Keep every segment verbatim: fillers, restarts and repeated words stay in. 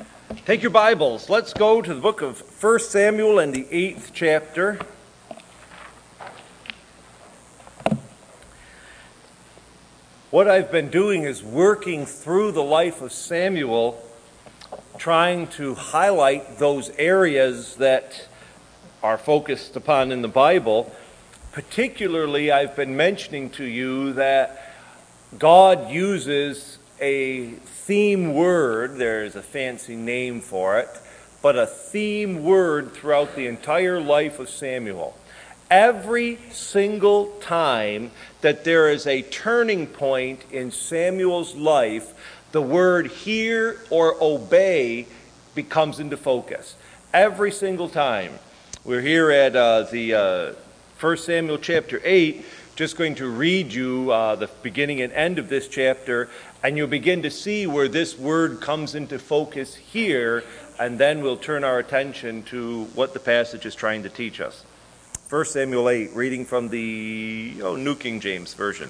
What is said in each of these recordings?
Take your Bibles. Let's go to the book of First Samuel and the eighth chapter. What I've been doing is working through the life of Samuel, trying to highlight those areas that are focused upon in the Bible. Particularly, I've been mentioning to you that God uses a theme word, there's a fancy name for it, but a theme word throughout the entire life of Samuel. Every single time that there is a turning point in Samuel's life, the word hear or obey becomes into focus. Every single time. We're here at uh, the uh, First Samuel chapter eight, just going to read you uh, the beginning and end of this chapter, and you'll begin to see where this word comes into focus here, and then we'll turn our attention to what the passage is trying to teach us. First Samuel eight, reading from the oh, New King James Version.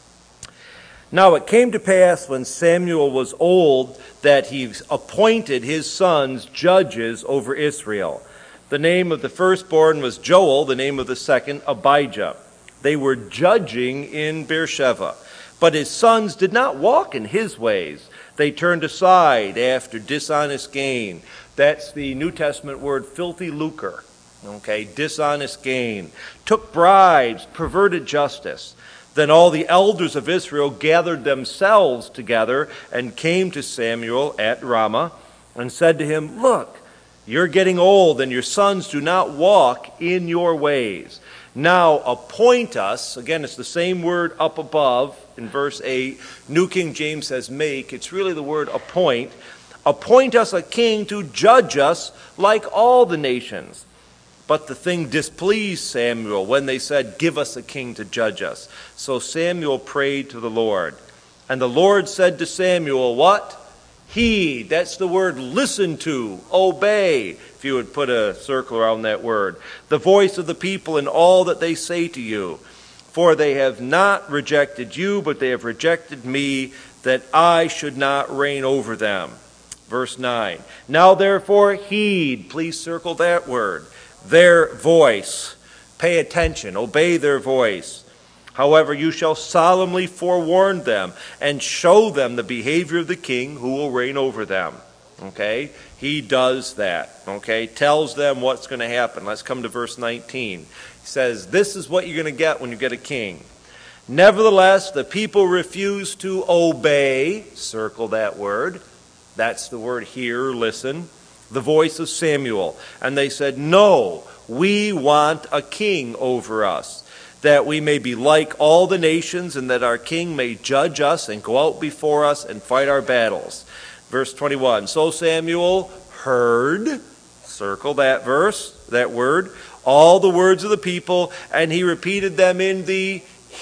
Now it came to pass when Samuel was old that he appointed his sons judges over Israel. The name of the firstborn was Joel, the name of the second Abijah. They were judging in Beersheba. But his sons did not walk in his ways. They turned aside after dishonest gain. That's the New Testament word filthy lucre. Okay, dishonest gain. Took bribes, perverted justice. Then all the elders of Israel gathered themselves together and came to Samuel at Ramah and said to him, "Look, you're getting old and your sons do not walk in your ways. Now appoint us," again it's the same word up above in verse eight, New King James says make, it's really the word appoint, "appoint us a king to judge us like all the nations." But the thing displeased Samuel when they said, "Give us a king to judge us." So Samuel prayed to the Lord. And the Lord said to Samuel, what? Heed, that's the word listen to, obey, if you would put a circle around that word, "the voice of the people in all that they say to you. For they have not rejected you, but they have rejected me, that I should not reign over them." Verse nine, "Now therefore heed," please circle that word, "their voice." Pay attention, obey their voice. "However, you shall solemnly forewarn them and show them the behavior of the king who will reign over them." Okay? He does that. Okay? Tells them what's going to happen. Let's come to verse nineteen. He says, "This is what you're going to get when you get a king. Nevertheless, the people refused to obey," circle that word. That's the word hear, listen, "the voice of Samuel. And they said, 'No, we want a king over us, that we may be like all the nations, and that our king may judge us and go out before us and fight our battles.'" Verse twenty-one, "So Samuel heard," circle that verse, that word, "all the words of the people, and he repeated them in the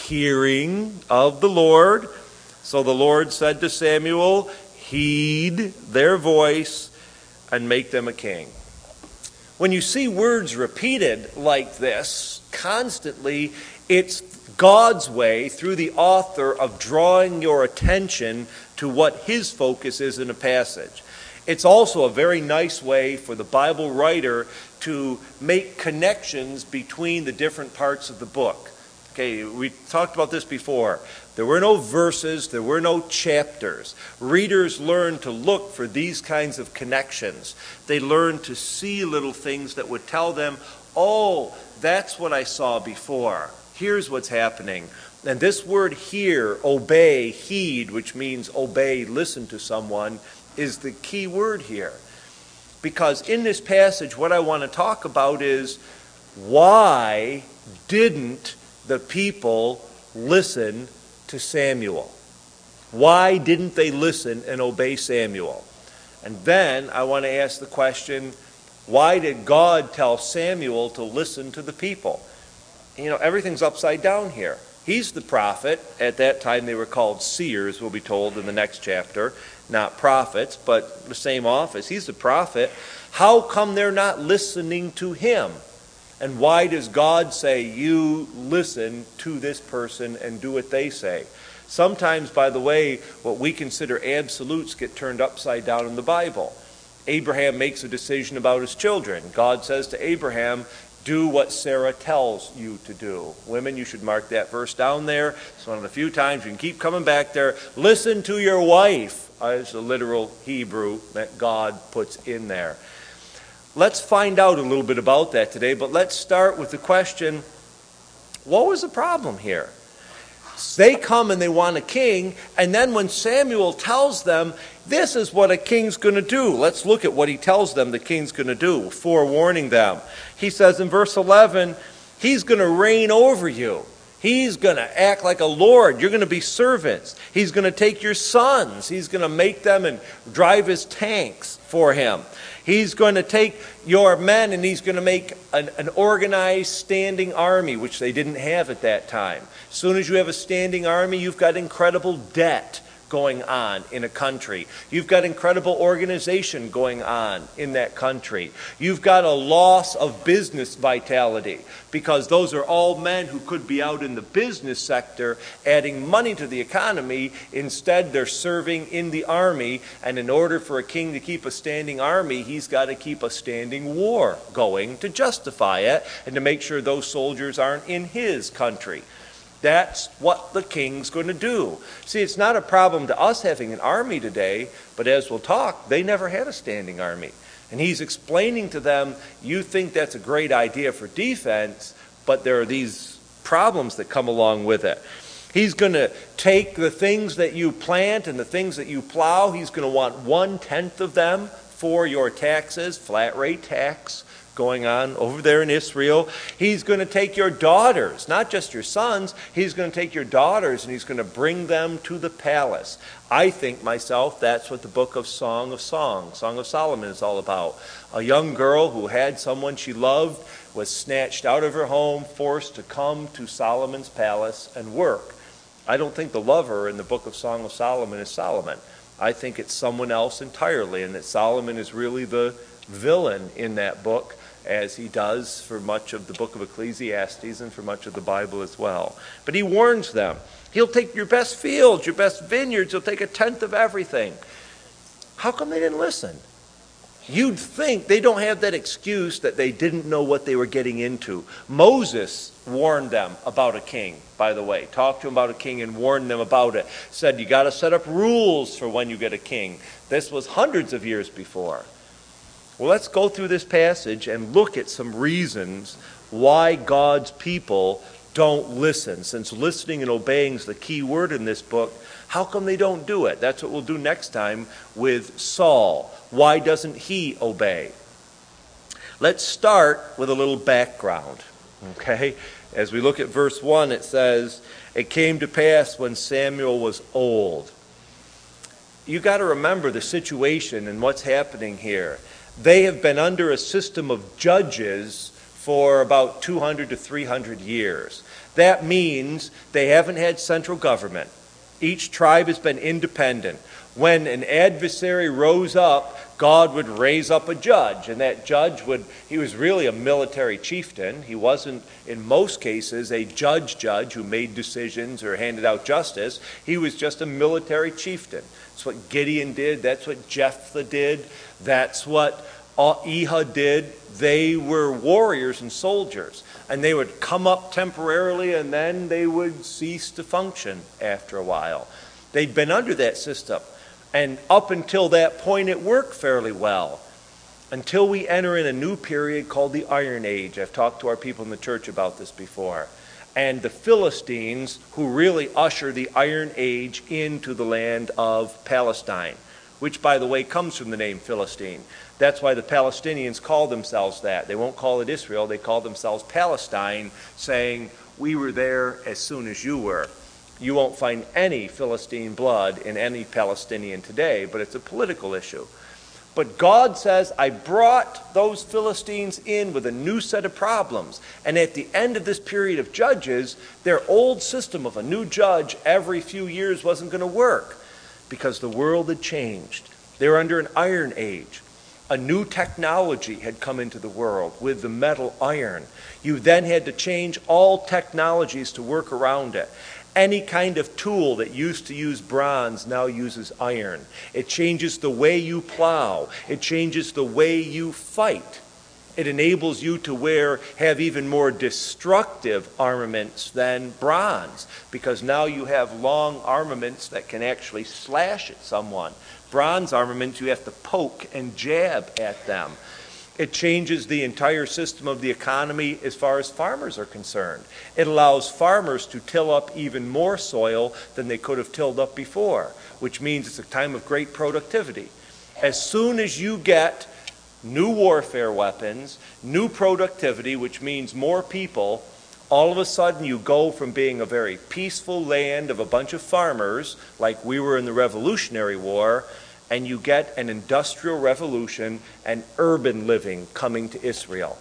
hearing of the Lord. So the Lord said to Samuel, 'Heed their voice and make them a king.'" When you see words repeated like this constantly, it's God's way through the author of drawing your attention to what his focus is in a passage. It's also a very nice way for the Bible writer to make connections between the different parts of the book. Okay, we talked about this before. There were no verses, there were no chapters. Readers learned to look for these kinds of connections. They learned to see little things that would tell them, "Oh, that's what I saw before. Here's what's happening." And this word hear, obey, heed, which means obey, listen to someone, is the key word here. Because in this passage, what I want to talk about is, why didn't the people listen to Samuel? Why didn't they listen and obey Samuel? And then I want to ask the question, why did God tell Samuel to listen to the people? You know, everything's upside down here. He's the prophet. At that time they were called seers, we'll be told in the next chapter. Not prophets, but the same office. He's the prophet. How come they're not listening to him? And why does God say, you listen to this person and do what they say? Sometimes, by the way, what we consider absolutes get turned upside down in the Bible. Abraham makes a decision about his children. God says to Abraham, do what Sarah tells you to do. Women, you should mark that verse down there. It's one of the few times you can keep coming back there. Listen to your wife, as the literal Hebrew that God puts in there. Let's find out a little bit about that today, but let's start with the question, what was the problem here? They come and they want a king, and then when Samuel tells them, this is what a king's going to do. Let's look at what he tells them the king's going to do, forewarning them. He says in verse eleven, he's going to reign over you. He's going to act like a lord. You're going to be servants. He's going to take your sons. He's going to make them and drive his tanks for him. He's going to take your men and he's going to make an, an organized standing army, which they didn't have at that time. As soon as you have a standing army, you've got incredible debt going on in a country. You've got incredible organization going on in that country. You've got a loss of business vitality because those are all men who could be out in the business sector adding money to the economy. Instead, they're serving in the army, and in order for a king to keep a standing army, he's got to keep a standing war going to justify it and to make sure those soldiers aren't in his country. That's what the king's going to do. See, it's not a problem to us having an army today, but as we'll talk, they never had a standing army. And he's explaining to them, you think that's a great idea for defense, but there are these problems that come along with it. He's going to take the things that you plant and the things that you plow, he's going to want one-tenth of them for your taxes, flat rate tax going on over there in Israel. He's going to take your daughters, not just your sons. He's going to take your daughters and he's going to bring them to the palace. I think myself that's what the book of Song of Songs, Song of Solomon is all about. A young girl who had someone she loved was snatched out of her home, forced to come to Solomon's palace and work. I don't think the lover in the book of Song of Solomon is Solomon. I think it's someone else entirely, and that Solomon is really the villain in that book, as he does for much of the book of Ecclesiastes and for much of the Bible as well. But he warns them. He'll take your best fields, your best vineyards. He'll take a tenth of everything. How come they didn't listen? You'd think they don't have that excuse that they didn't know what they were getting into. Moses warned them about a king, by the way. Talked to them about a king and warned them about it. Said, you got to set up rules for when you get a king. This was hundreds of years before. Well, let's go through this passage and look at some reasons why God's people don't listen. Since listening and obeying is the key word in this book, how come they don't do it? That's what we'll do next time with Saul. Why doesn't he obey? Let's start with a little background, okay? As we look at verse one, it says, it came to pass when Samuel was old. You got to remember the situation and what's happening here. They have been under a system of judges for about two hundred to three hundred years. That means they haven't had central government. Each tribe has been independent. When an adversary rose up, God would raise up a judge, and that judge would, he was really a military chieftain. He wasn't, in most cases, a judge judge who made decisions or handed out justice. He was just a military chieftain. That's what Gideon did. That's what Jephthah did. That's what Ehud did. They were warriors and soldiers, and they would come up temporarily, and then they would cease to function after a while. They'd been under that system. And up until that point, it worked fairly well. Until we enter in a new period called the Iron Age. I've talked to our people in the church about this before. And the Philistines, who really usher the Iron Age into the land of Palestine, which, by the way, comes from the name Philistine. That's why the Palestinians call themselves that. They won't call it Israel. They call themselves Palestine, saying, we were there as soon as you were. You won't find any Philistine blood in any Palestinian today, but it's a political issue. But God says, I brought those Philistines in with a new set of problems. And at the end of this period of judges, their old system of a new judge every few years wasn't going to work because the world had changed. They were under an iron age. A new technology had come into the world with the metal iron. You then had to change all technologies to work around it. Any kind of tool that used to use bronze now uses iron. It changes the way you plow. It changes the way you fight. It enables you to wear, have even more destructive armaments than bronze, because now you have long armaments that can actually slash at someone. Bronze armaments, you have to poke and jab at them. It changes the entire system of the economy as far as farmers are concerned. It allows farmers to till up even more soil than they could have tilled up before, which means it's a time of great productivity. As soon as you get new warfare weapons, new productivity, which means more people, all of a sudden you go from being a very peaceful land of a bunch of farmers, like we were in the Revolutionary War, and you get an industrial revolution and urban living coming to Israel.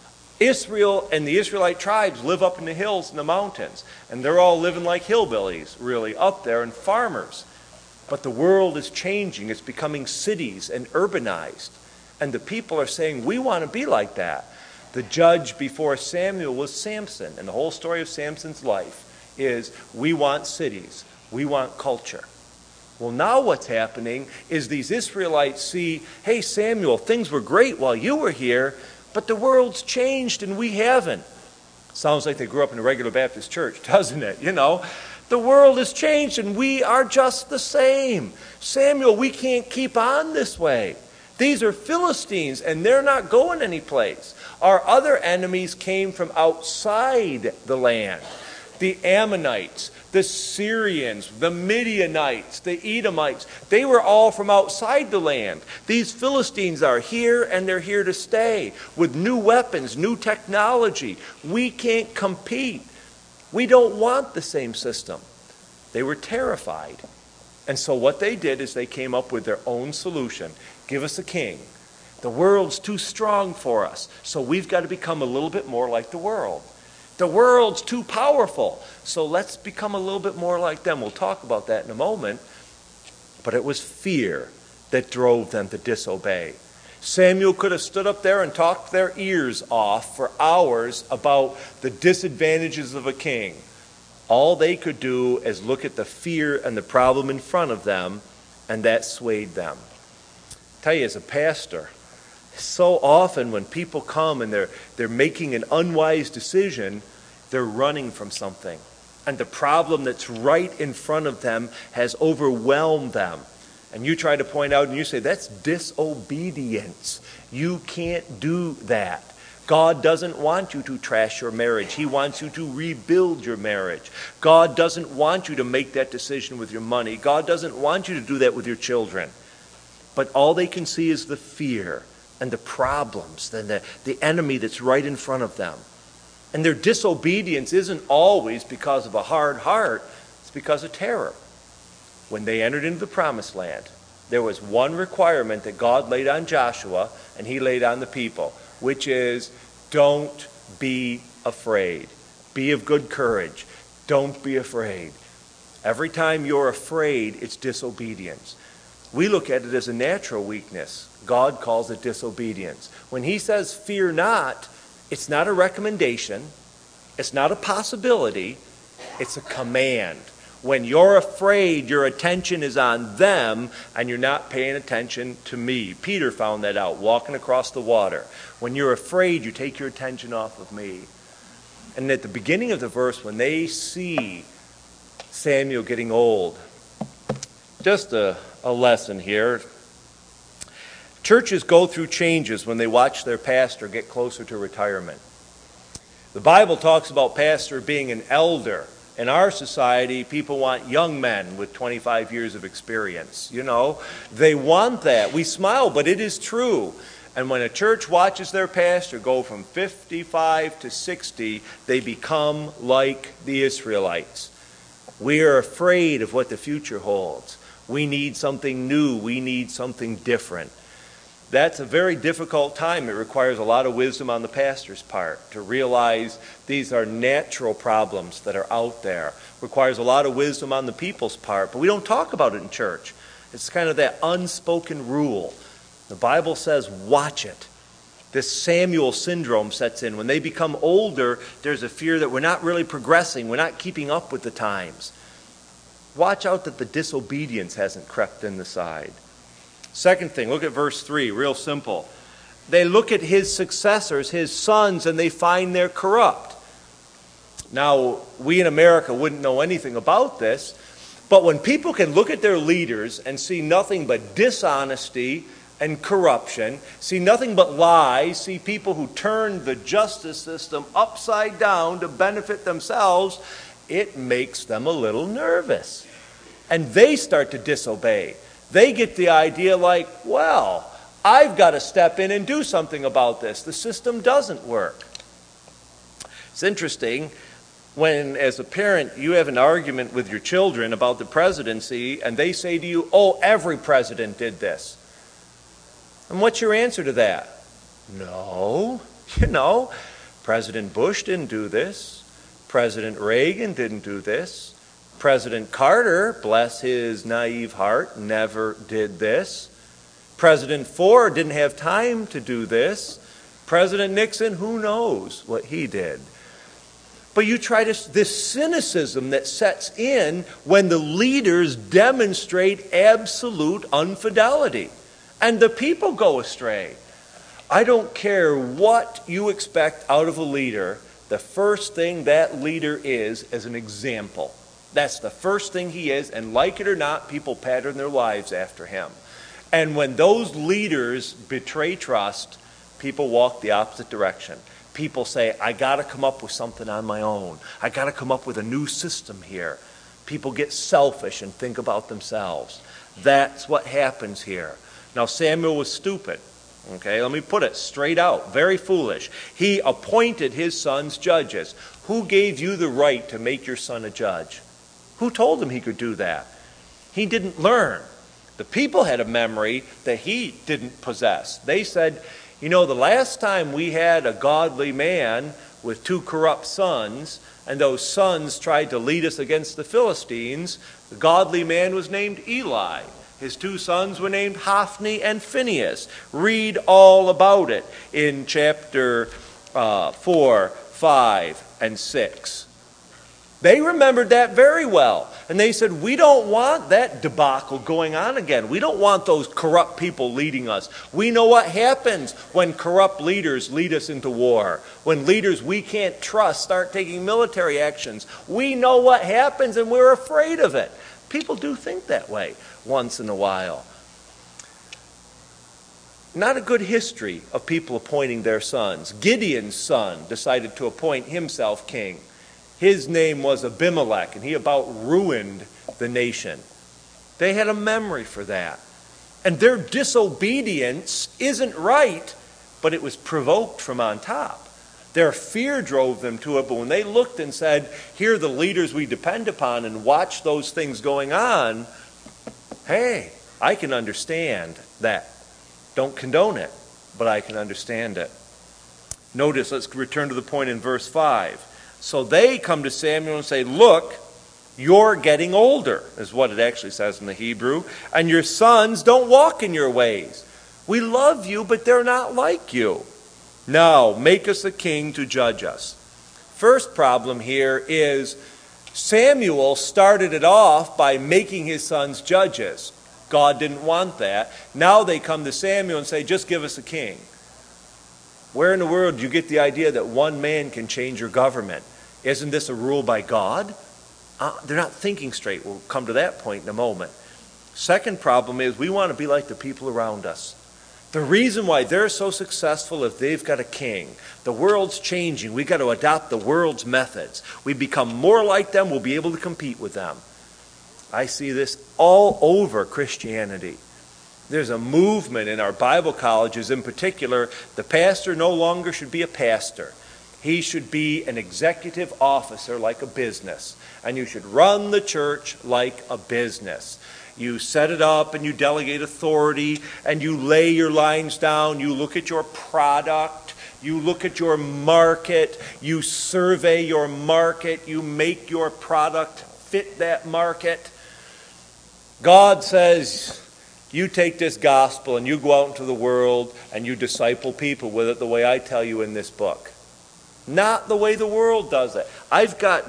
Israel and the Israelite tribes live up in the hills and the mountains, and they're all living like hillbillies, really, up there, and farmers. But the world is changing. It's becoming cities and urbanized. And the people are saying, we want to be like that. The judge before Samuel was Samson, and the whole story of Samson's life is, we want cities, we want culture. Well, now what's happening is these Israelites see, hey, Samuel, things were great while you were here, but the world's changed and we haven't. Sounds like they grew up in a regular Baptist church, doesn't it? You know, the world has changed and we are just the same. Samuel, we can't keep on this way. These are Philistines and they're not going anyplace. Our other enemies came from outside the land. The Ammonites, the Syrians, the Midianites, the Edomites, they were all from outside the land. These Philistines are here and they're here to stay with new weapons, new technology. We can't compete. We don't want the same system. They were terrified. And so what they did is they came up with their own solution. Give us a king. The world's too strong for us, so we've got to become a little bit more like the world. The world's too powerful, so let's become a little bit more like them. We'll talk about that in a moment. But it was fear that drove them to disobey. Samuel could have stood up there and talked their ears off for hours about the disadvantages of a king. All they could do is look at the fear and the problem in front of them, and that swayed them. I tell you, as a pastor, so often when people come and they're they're making an unwise decision, they're running from something. And the problem that's right in front of them has overwhelmed them. And you try to point out and you say, that's disobedience. You can't do that. God doesn't want you to trash your marriage. He wants you to rebuild your marriage. God doesn't want you to make that decision with your money. God doesn't want you to do that with your children. But all they can see is the fear and the problems, and the, the enemy that's right in front of them. And their disobedience isn't always because of a hard heart. It's because of terror. When they entered into the promised land, there was one requirement that God laid on Joshua, and he laid on the people, which is, don't be afraid. Be of good courage. Don't be afraid. Every time you're afraid, it's disobedience. We look at it as a natural weakness. God calls it disobedience. When he says, fear not, it's not a recommendation. It's not a possibility. It's a command. When you're afraid, your attention is on them, and you're not paying attention to me. Peter found that out, walking across the water. When you're afraid, you take your attention off of me. And at the beginning of the verse, when they see Samuel getting old, just a, a lesson here. Churches go through changes when they watch their pastor get closer to retirement. The Bible talks about pastor being an elder. In our society, people want young men with twenty-five years of experience. You know, they want that. We smile, but it is true. And when a church watches their pastor go from fifty-five to sixty, they become like the Israelites. We are afraid of what the future holds. We need something new. We need something different. That's a very difficult time. It requires a lot of wisdom on the pastor's part to realize these are natural problems that are out there. It requires a lot of wisdom on the people's part, but we don't talk about it in church. It's kind of that unspoken rule. The Bible says, watch it. This Samuel syndrome sets in. When they become older, there's a fear that we're not really progressing, we're not keeping up with the times. Watch out that the disobedience hasn't crept in the side. Second thing, look at verse three, real simple. They look at his successors, his sons, and they find they're corrupt. Now, we in America wouldn't know anything about this, but when people can look at their leaders and see nothing but dishonesty and corruption, see nothing but lies, see people who turn the justice system upside down to benefit themselves, it makes them a little nervous. And they start to disobey. They get the idea like, well, I've got to step in and do something about this. The system doesn't work. It's interesting when, as a parent, you have an argument with your children about the presidency and they say to you, oh, every president did this. And what's your answer to that? No. You know, President Bush didn't do this. President Reagan didn't do this. President Carter, bless his naive heart, never did this. President Ford didn't have time to do this. President Nixon, who knows what he did. But you try to, this cynicism that sets in when the leaders demonstrate absolute infidelity. And the people go astray. I don't care what you expect out of a leader. The first thing that leader is is an example. That's the first thing he is, and like it or not, people pattern their lives after him. And when those leaders betray trust, people walk the opposite direction. People say, I got to come up with something on my own. I got to come up with a new system here. People get selfish and think about themselves. That's what happens here. Now, Samuel was stupid. Okay, let me put it straight out. Very foolish. He appointed his sons judges. Who gave you the right to make your son a judge? Who told him he could do that? He didn't learn. The people had a memory that he didn't possess. They said, you know, the last time we had a godly man with two corrupt sons, and those sons tried to lead us against the Philistines, the godly man was named Eli. His two sons were named Hophni and Phinehas. Read all about it in chapter uh, four, five, and six. They remembered that very well. And they said, we don't want that debacle going on again. We don't want those corrupt people leading us. We know what happens when corrupt leaders lead us into war. When leaders we can't trust start taking military actions. We know what happens and we're afraid of it. People do think that way once in a while. Not a good history of people appointing their sons. Gideon's son decided to appoint himself king. His name was Abimelech, and he about ruined the nation. They had a memory for that. And their disobedience isn't right, but it was provoked from on top. Their fear drove them to it, but when they looked and said, here are the leaders we depend upon, and watch those things going on, hey, I can understand that. Don't condone it, but I can understand it. Notice, let's return to the point in verse five. So they come to Samuel and say, look, you're getting older, is what it actually says in the Hebrew, and your sons don't walk in your ways. We love you, but they're not like you. Now, make us a king to judge us. First problem here is Samuel started it off by making his sons judges. God didn't want that. Now they come to Samuel and say, just give us a king. Where in the world do you get the idea that one man can change your government? Isn't this a rule by God? Uh, they're not thinking straight. We'll come to that point in a moment. Second problem is we want to be like the people around us. The reason why they're so successful is they've got a king. The world's changing. We've got to adopt the world's methods. We become more like them, we'll be able to compete with them. I see this all over Christianity. There's a movement in our Bible colleges in particular. The pastor no longer should be a pastor. He should be an executive officer like a business. And you should run the church like a business. You set it up and you delegate authority and you lay your lines down. You look at your product. You look at your market. You survey your market. You make your product fit that market. God says, You take this gospel and you go out into the world and you disciple people with it the way I tell you in this book. Not the way the world does it. I've got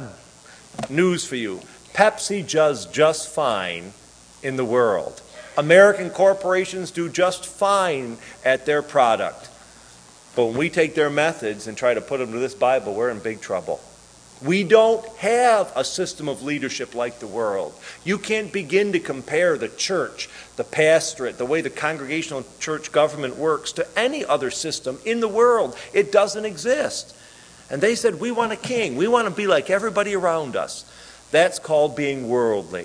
news for you. Pepsi does just fine in the world. American corporations do just fine at their product. But when we take their methods and try to put them to this Bible, we're in big trouble. We don't have a system of leadership like the world. You can't begin to compare the church, the pastorate, the way the congregational church government works to any other system in the world. It doesn't exist. And they said, we want a king. We want to be like everybody around us. That's called being worldly.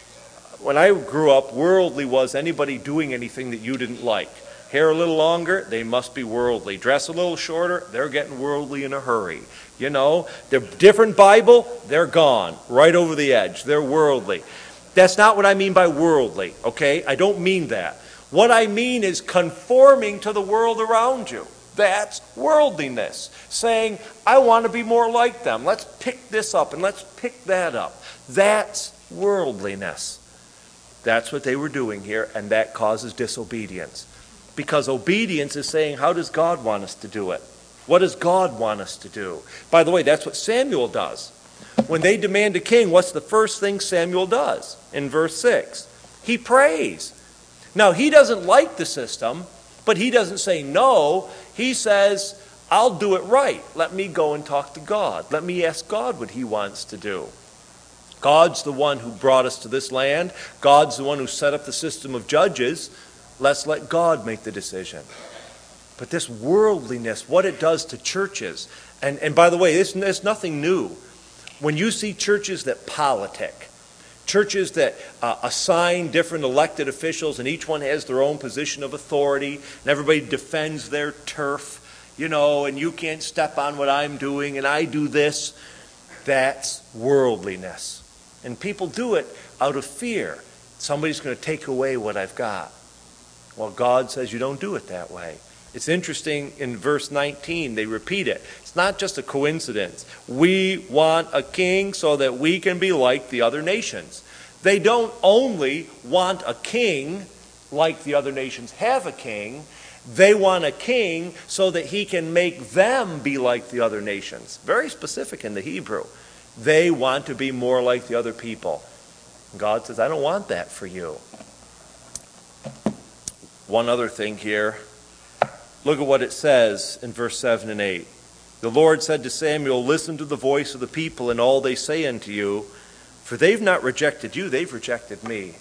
When I grew up, worldly was anybody doing anything that you didn't like. Hair a little longer, they must be worldly. Dress a little shorter, they're getting worldly in a hurry. You know, they're different Bible, they're gone. Right over the edge. They're worldly. That's not what I mean by worldly, okay? I don't mean that. What I mean is conforming to the world around you. That's worldliness. Saying, I want to be more like them. Let's pick this up and let's pick that up. That's worldliness. That's what they were doing here, and that causes disobedience. Because obedience is saying, how does God want us to do it? What does God want us to do? By the way, that's what Samuel does. When they demand a king, what's the first thing Samuel does? In verse six, he prays. Now, he doesn't like the system, but he doesn't say no. He says, I'll do it right. Let me go and talk to God. Let me ask God what he wants to do. God's the one who brought us to this land. God's the one who set up the system of judges. Let's let God make the decision. But this worldliness, what it does to churches, and, and by the way, it's, it's nothing new. When you see churches that politic, churches that uh, assign different elected officials and each one has their own position of authority and everybody defends their turf, you know, and you can't step on what I'm doing and I do this, that's worldliness. And people do it out of fear. Somebody's going to take away what I've got. Well, God says you don't do it that way. It's interesting in verse nineteen, they repeat it. It's not just a coincidence. We want a king so that we can be like the other nations. They don't only want a king like the other nations have a king. They want a king so that he can make them be like the other nations. Very specific in the Hebrew. They want to be more like the other people. God says, I don't want that for you. One other thing here. Look at what it says in verse seven and eight. The Lord said to Samuel, listen to the voice of the people and all they say unto you, for they've not rejected you, they've rejected me.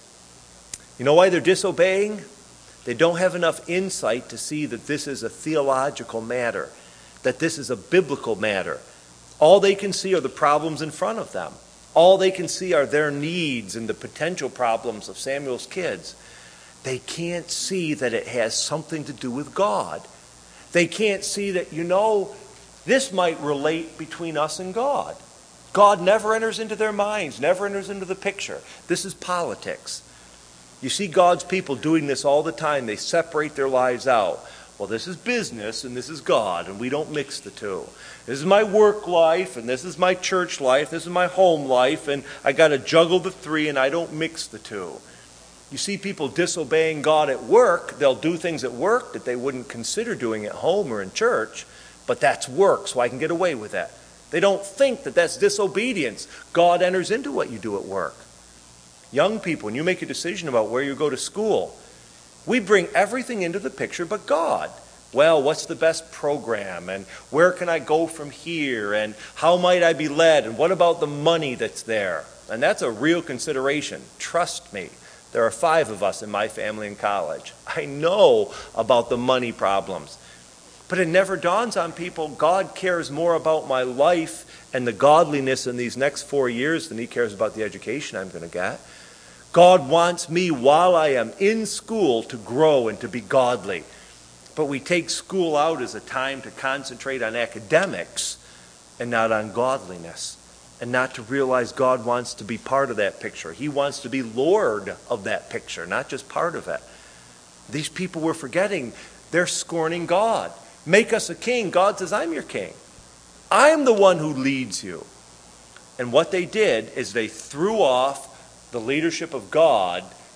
You know why they're disobeying? They don't have enough insight to see that this is a theological matter, that this is a biblical matter. All they can see are the problems in front of them. All they can see are their needs and the potential problems of Samuel's kids. They can't see that it has something to do with God. They can't see that, you know, this might relate between us and God. God never enters into their minds, never enters into the picture. This is politics. You see God's people doing this all the time. They separate their lives out. Well, this is business and this is God, and we don't mix the two. This is my work life, and this is my church life, this is my home life, and I got to juggle the three, and I don't mix the two. You see people disobeying God at work. They'll do things at work that they wouldn't consider doing at home or in church, but that's work, so I can get away with that. They don't think that that's disobedience. God enters into what you do at work. Young people, when you make a decision about where you go to school, we bring everything into the picture but God. Well, what's the best program? And where can I go from here? And how might I be led? And what about the money that's there? And that's a real consideration. Trust me. There are five of us in my family in college. I know about the money problems. But it never dawns on people, God cares more about my life and the godliness in these next four years than he cares about the education I'm going to get. God wants me while I am in school to grow and to be godly. But we take school out as a time to concentrate on academics and not on godliness. And not to realize God wants to be part of that picture. He wants to be Lord of that picture, not just part of it. These people were forgetting. They're scorning God. Make us a king. God says, I'm your king. I'm the one who leads you. And what they did is they threw off the leadership of God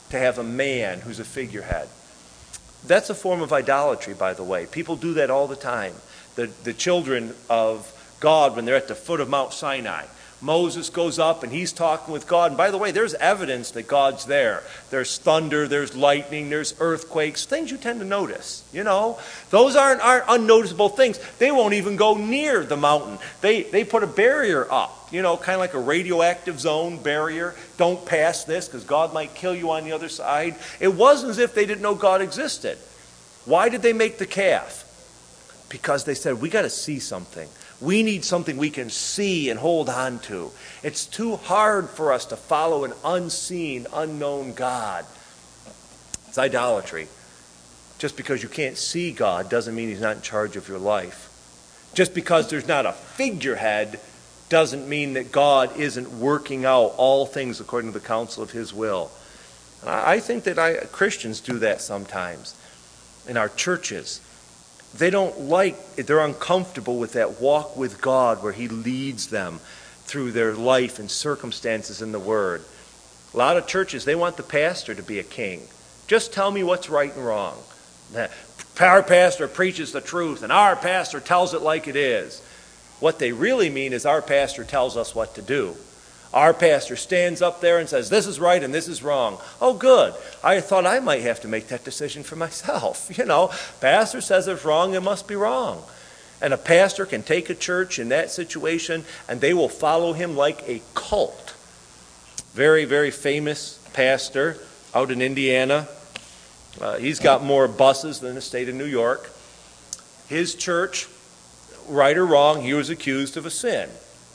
to have a man who's a figurehead. That's a form of idolatry, by the way. People do that all the time. The, the children of God, when they're at the foot of Mount Sinai, Moses goes up and he's talking with God. And by the way, there's evidence that God's there. There's thunder, there's lightning, there's earthquakes, things you tend to notice. You know, those aren't, aren't unnoticeable things. They won't even go near the mountain. They, they put a barrier up, you know, kind of like a radioactive zone barrier. Don't pass this because God might kill you on the other side. It wasn't as if they didn't know God existed. Why did they make the calf? Because they said, we got to see something. We need something we can see and hold on to. It's too hard for us to follow an unseen, unknown God. It's idolatry. Just because you can't see God doesn't mean He's not in charge of your life. Just because there's not a figurehead doesn't mean that God isn't working out all things according to the counsel of His will. And I think that I, Christians do that sometimes in our churches. They don't like, they're uncomfortable with that walk with God where He leads them through their life and circumstances in the Word. A lot of churches, they want the pastor to be a king. Just tell me what's right and wrong. Our pastor preaches the truth and our pastor tells it like it is. What they really mean is our pastor tells us what to do. Our pastor stands up there and says, this is right and this is wrong. Oh, good. I thought I might have to make that decision for myself. You know, pastor says it's wrong, it must be wrong. And a pastor can take a church in that situation and they will follow him like a cult. Very, very famous pastor out in Indiana. Uh, he's got more buses than the state of New York. His church, right or wrong, he was accused of a sin.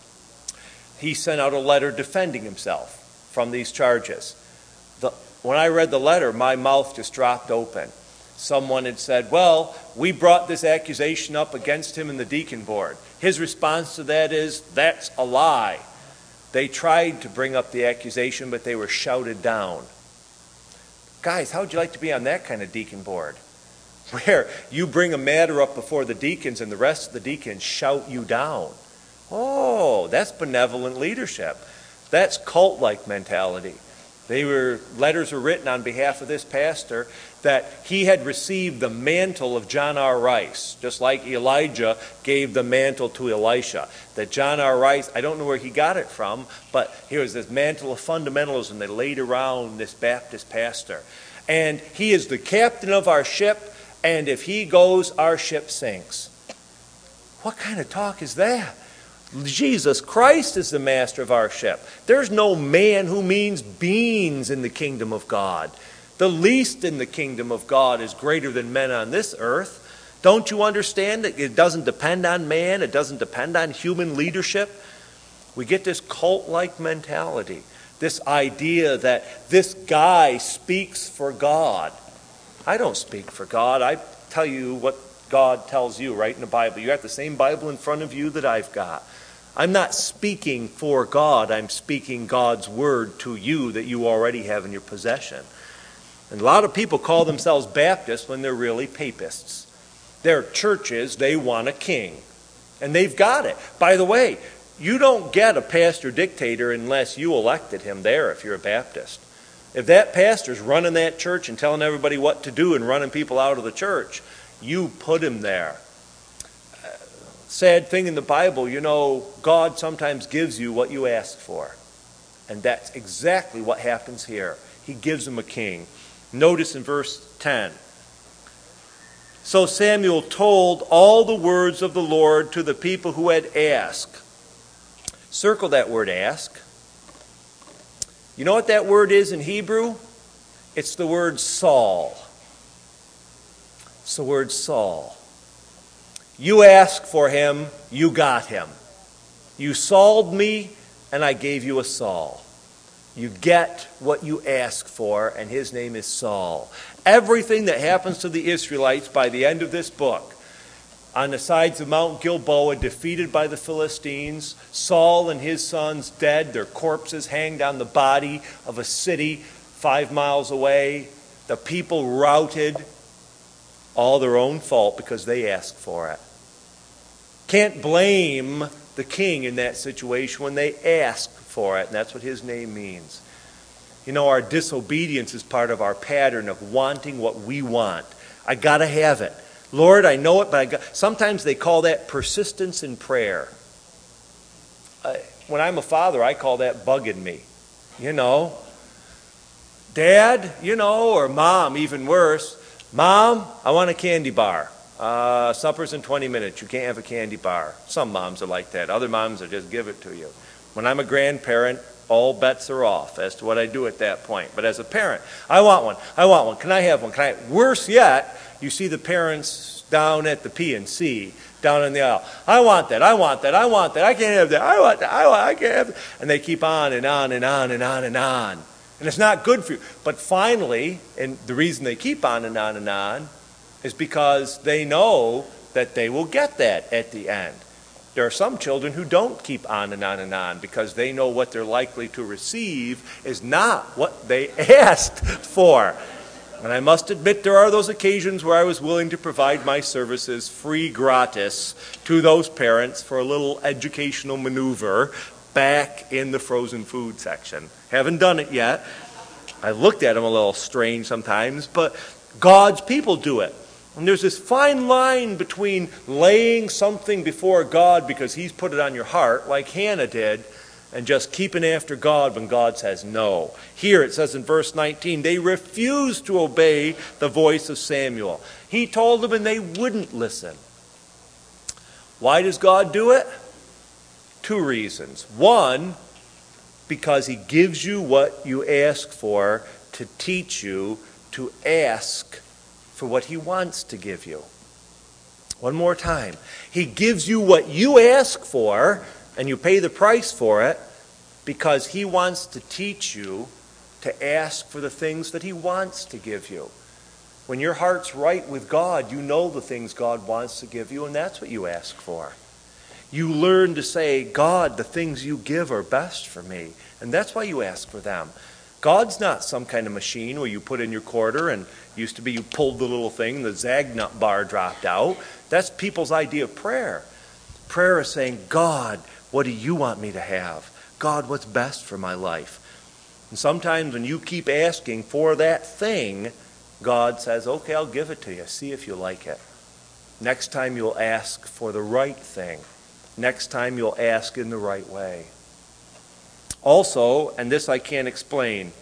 He sent out a letter defending himself from these charges. The, when I read the letter, my mouth just dropped open. Someone had said, well, we brought this accusation up against him in the deacon board. His response to that is, that's a lie. They tried to bring up the accusation, but they were shouted down. Guys, how would you like to be on that kind of deacon board? Where you bring a matter up before the deacons and the rest of the deacons shout you down. Oh, that's benevolent leadership. That's cult-like mentality. They were, letters were written on behalf of this pastor that he had received the mantle of John R. Rice, just like Elijah gave the mantle to Elisha. That John R. Rice, I don't know where he got it from, but here was this mantle of fundamentalism they laid around this Baptist pastor. And he is the captain of our ship, and if he goes, our ship sinks. What kind of talk is that? Jesus Christ is the master of our ship. There's no man who means beans in the kingdom of God. The least in the kingdom of God is greater than men on this earth. Don't you understand that it doesn't depend on man? It doesn't depend on human leadership? We get this cult-like mentality, this idea that this guy speaks for God. I don't speak for God. I tell you what God tells you right in the Bible. You got the same Bible in front of you that I've got. I'm not speaking for God. I'm speaking God's word to you that you already have in your possession. And a lot of people call themselves Baptists when they're really papists. Their churches, they want a king. And they've got it. By the way, you don't get a pastor dictator unless you elected him there if you're a Baptist. If that pastor's running that church and telling everybody what to do and running people out of the church, you put him there. Sad thing in the Bible, you know, God sometimes gives you what you ask for. And that's exactly what happens here. He gives him a king. Notice in verse ten. So Samuel told all the words of the Lord to the people who had asked. Circle that word ask. You know what that word is in Hebrew? It's the word Saul. It's the word Saul. You asked for him, you got him. You Sauled me, and I gave you a Saul. You get what you ask for, and his name is Saul. Everything that happens to the Israelites by the end of this book, on the sides of Mount Gilboa, defeated by the Philistines, Saul and his sons dead, their corpses hanged on the body of a city five miles away, the people routed, all their own fault because they asked for it. Can't blame the king in that situation when they ask for it, and that's what his name means. You know, our disobedience is part of our pattern of wanting what we want. I got to have it. Lord, I know it, but I got... Sometimes they call that persistence in prayer. Uh, when I'm a father, I call that bugging me. You know, Dad, you know, or Mom, even worse. Mom, I want a candy bar. Uh, supper's in twenty minutes. You can't have a candy bar. Some moms are like that. Other moms will just give it to you. When I'm a grandparent, all bets are off as to what I do at that point. But as a parent, I want one. I want one. Can I have one? Can I? Worse yet, you see the parents down at the P N C, down in the aisle. I want that. I want that. I want that. I can't have that. I want that. I want. I can't have that. And they keep on and on and on and on and on. And it's not good for you. But finally, and the reason they keep on and on and on is because they know that they will get that at the end. There are some children who don't keep on and on and on because they know what they're likely to receive is not what they asked for. And I must admit there are those occasions where I was willing to provide my services free gratis to those parents for a little educational maneuver back in the frozen food section. Haven't done it yet. I looked at them a little strange sometimes, but God's people do it. And there's this fine line between laying something before God because He's put it on your heart, like Hannah did, and just keeping after God when God says no. Here it says in verse nineteen, they refused to obey the voice of Samuel. He told them and they wouldn't listen. Why does God do it? Two reasons. One, because He gives you what you ask for to teach you to ask for what He wants to give you. One more time. He gives you what you ask for, and you pay the price for it, because He wants to teach you to ask for the things that He wants to give you. When your heart's right with God, you know the things God wants to give you, and that's what you ask for. You learn to say, God, the things you give are best for me, and that's why you ask for them. God's not some kind of machine where you put in your quarter and used to be you pulled the little thing, the Zagnut bar dropped out. That's people's idea of prayer. Prayer is saying, God, what do you want me to have? God, what's best for my life? And sometimes when you keep asking for that thing, God says, okay, I'll give it to you. See if you like it. Next time you'll ask for the right thing. Next time you'll ask in the right way. Also, and this I can't explain,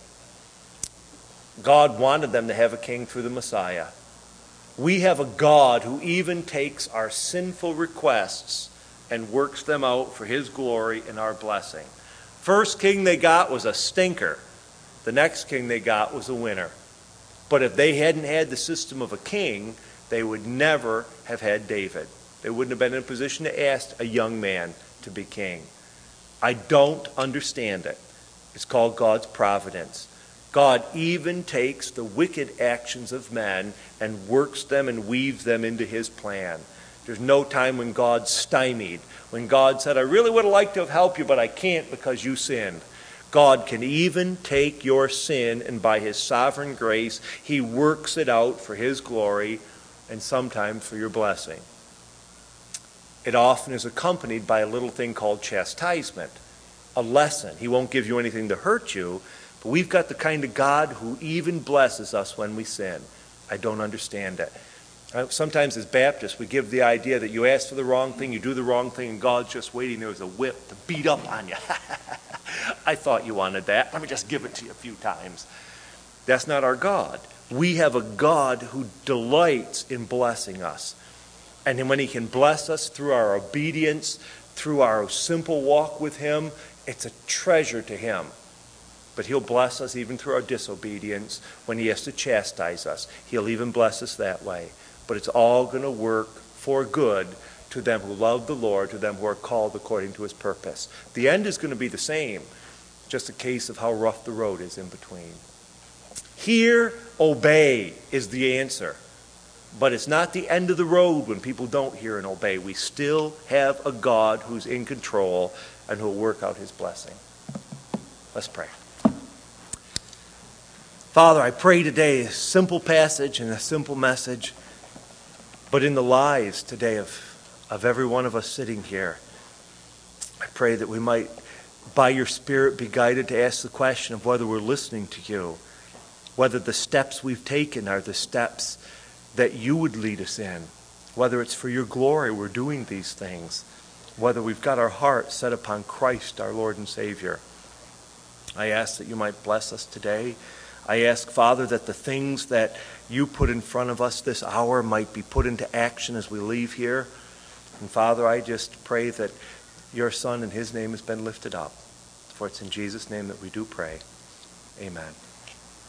God wanted them to have a king through the Messiah. We have a God who even takes our sinful requests and works them out for His glory and our blessing. First king they got was a stinker. The next king they got was a winner. But if they hadn't had the system of a king, they would never have had David. They wouldn't have been in a position to ask a young man to be king. I don't understand it. It's called God's providence. God even takes the wicked actions of men and works them and weaves them into His plan. There's no time when God's stymied. When God said, I really would have liked to have helped you, but I can't because you sinned. God can even take your sin, and by His sovereign grace, He works it out for His glory and sometimes for your blessing. It often is accompanied by a little thing called chastisement, a lesson. He won't give you anything to hurt you, but we've got the kind of God who even blesses us when we sin. I don't understand it. Sometimes as Baptists, we give the idea that you ask for the wrong thing, you do the wrong thing, and God's just waiting there with a whip to beat up on you. I thought you wanted that. Let me just give it to you a few times. That's not our God. We have a God who delights in blessing us. And when He can bless us through our obedience, through our simple walk with Him, it's a treasure to Him. But He'll bless us even through our disobedience when He has to chastise us. He'll even bless us that way. But it's all going to work for good to them who love the Lord, to them who are called according to His purpose. The end is going to be the same, just a case of how rough the road is in between. Hear, obey is the answer. But it's not the end of the road when people don't hear and obey. We still have a God who's in control and who'll work out His blessing. Let's pray. Father, I pray today a simple passage and a simple message, but in the lives today of, of every one of us sitting here, I pray that we might by your Spirit, be guided to ask the question of whether we're listening to you, whether the steps we've taken are the steps that you would lead us in, whether it's for your glory we're doing these things, whether we've got our heart set upon Christ, our Lord and Savior. I ask that you might bless us today. I ask, Father, that the things that you put in front of us this hour might be put into action as we leave here. And Father, I just pray that your Son and his name has been lifted up. For it's in Jesus' name that we do pray. Amen.